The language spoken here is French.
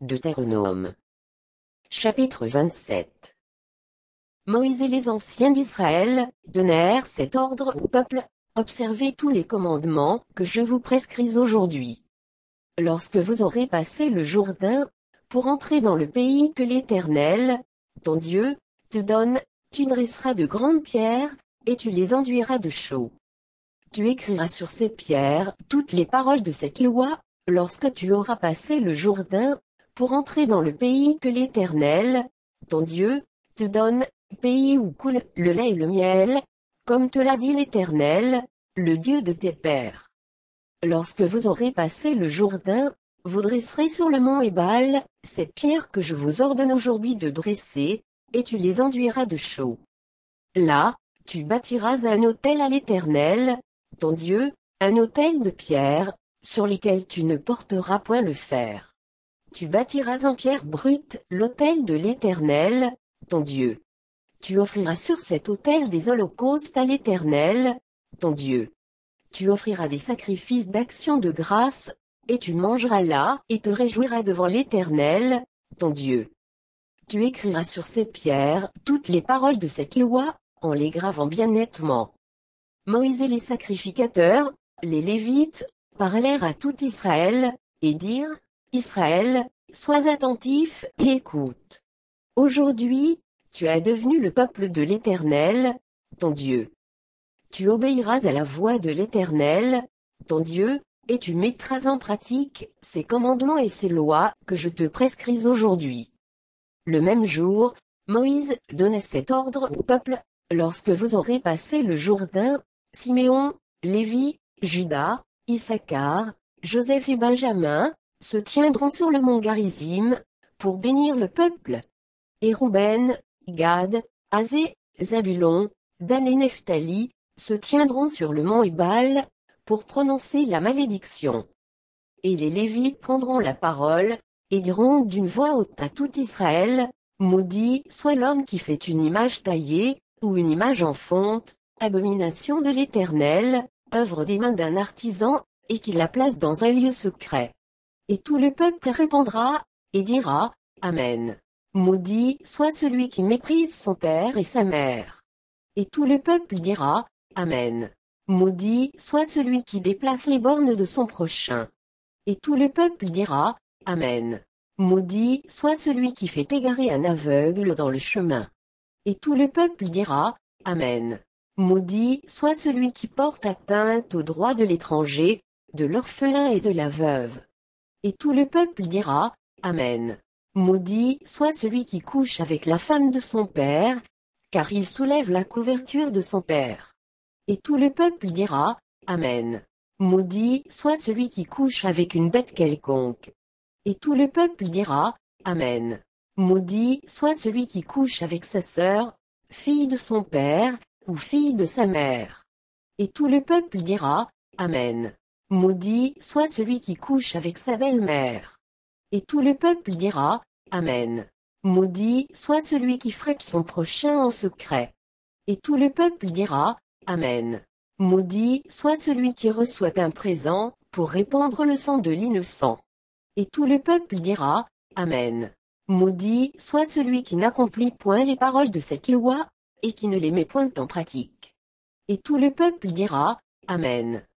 Deutéronome. Chapitre 27. Moïse et les anciens d'Israël donnèrent cet ordre au peuple: observez tous les commandements que je vous prescris aujourd'hui. Lorsque vous aurez passé le Jourdain, pour entrer dans le pays que l'Éternel, ton Dieu, te donne, tu dresseras de grandes pierres, et tu les enduiras de chaux. Tu écriras sur ces pierres toutes les paroles de cette loi, lorsque tu auras passé le Jourdain, pour entrer dans le pays que l'Éternel, ton Dieu, te donne, pays où coule le lait et le miel, comme te l'a dit l'Éternel, le Dieu de tes pères. Lorsque vous aurez passé le Jourdain, vous dresserez sur le mont Ébal ces pierres que je vous ordonne aujourd'hui de dresser, et tu les enduiras de chaux. Là, tu bâtiras un autel à l'Éternel, ton Dieu, un autel de pierre, sur lesquelles tu ne porteras point le fer. Tu bâtiras en pierre brute l'autel de l'Éternel, ton Dieu. Tu offriras sur cet autel des holocaustes à l'Éternel, ton Dieu. Tu offriras des sacrifices d'action de grâce, et tu mangeras là et te réjouiras devant l'Éternel, ton Dieu. Tu écriras sur ces pierres toutes les paroles de cette loi, en les gravant bien nettement. Moïse et les sacrificateurs, les Lévites, parlèrent à tout Israël, et dirent: Israël, sois attentif et écoute. Aujourd'hui, tu es devenu le peuple de l'Éternel, ton Dieu. Tu obéiras à la voix de l'Éternel, ton Dieu, et tu mettras en pratique ses commandements et ses lois que je te prescris aujourd'hui. Le même jour, Moïse donna cet ordre au peuple: lorsque vous aurez passé le Jourdain, Siméon, Lévi, Juda, Issachar, Joseph et Benjamin se tiendront sur le mont Garizim pour bénir le peuple. Et Rouben, Gad, Asé, Zabulon, Dan et Nephtali se tiendront sur le mont Ébal pour prononcer la malédiction. Et les Lévites prendront la parole et diront d'une voix haute à tout Israël: maudit soit l'homme qui fait une image taillée, ou une image en fonte, abomination de l'Éternel, œuvre des mains d'un artisan, et qui la place dans un lieu secret. Et tout le peuple répondra, et dira: Amen. Maudit soit celui qui méprise son père et sa mère. Et tout le peuple dira: Amen. Maudit soit celui qui déplace les bornes de son prochain. Et tout le peuple dira: Amen. Maudit soit celui qui fait égarer un aveugle dans le chemin. Et tout le peuple dira: Amen. Maudit soit celui qui porte atteinte aux droits de l'étranger, de l'orphelin et de la veuve. Et tout le peuple dira: Amen. Maudit soit celui qui couche avec la femme de son père, car il soulève la couverture de son père. Et tout le peuple dira: Amen. Maudit soit celui qui couche avec une bête quelconque. Et tout le peuple dira: Amen. Maudit soit celui qui couche avec sa sœur, fille de son père, ou fille de sa mère. Et tout le peuple dira: Amen. Maudit soit celui qui couche avec sa belle-mère. Et tout le peuple dira: Amen. Maudit soit celui qui frappe son prochain en secret. Et tout le peuple dira: Amen. Maudit soit celui qui reçoit un présent, pour répandre le sang de l'innocent. Et tout le peuple dira: Amen. Maudit soit celui qui n'accomplit point les paroles de cette loi, et qui ne les met point en pratique. Et tout le peuple dira: Amen.